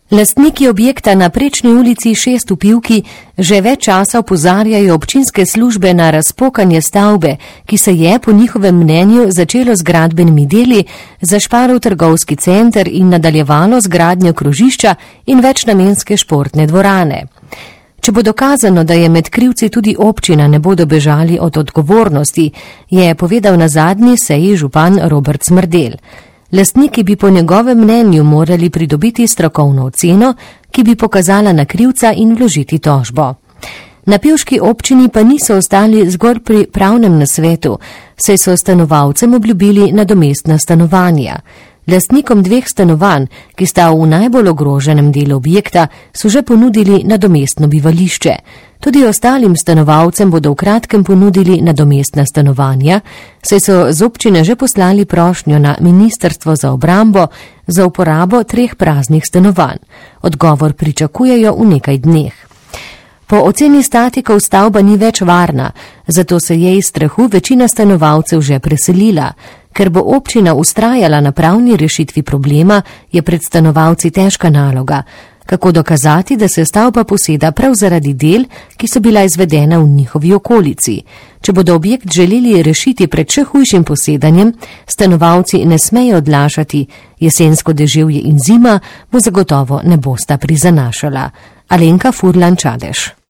Lastniki objekta na Prečni ulici 6 v Pivki že več časa opozarjajo občinske službe na razpokanje stavbe, ki se je po njihovem mnenju začelo z gradbenimi deli, zašparil trgovski center in nadaljevalo z gradnjo krožišča in večnamenske športne dvorane. Če bo dokazano, da je med krivci tudi občina, ne bodo bežali od odgovornosti, je povedal na zadnji seji župan Robert Smrdelj. Lastniki bi po njegovem mnenju morali pridobiti strokovno oceno, ki bi pokazala na krivca in vložiti tožbo. Na pivški občini pa niso ostali zgolj pri pravnem nasvetu, saj so stanovalcem obljubili nadomestna stanovanja. Lastnikom 2 stanovanj, ki sta v najbolj ogroženem delu objekta, so že ponudili nadomestno bivališče. Tudi ostalim stanovalcem bodo v kratkem ponudili nadomestna stanovanja, saj so z občine že poslali prošnjo na Ministrstvo za obrambo za uporabo 3 praznih stanovanj. Odgovor pričakujejo v nekaj dneh. Po oceni statikov stavba ni več varna, zato se je iz strahu večina stanovalcev že preselila. Ker bo občina vztrajala na pravni rešitvi problema, je pred stanovalci težka naloga. Kako dokazati, da se stavba poseda prav zaradi del, ki so bila izvedena v njihovi okolici? Če bodo objekt želeli rešiti pred še hujšim posedanjem, stanovalci ne smejo odlašati. Jesensko deževje in zima bo zagotovo ne bosta prizanašala. Alenka Furlan Čadež.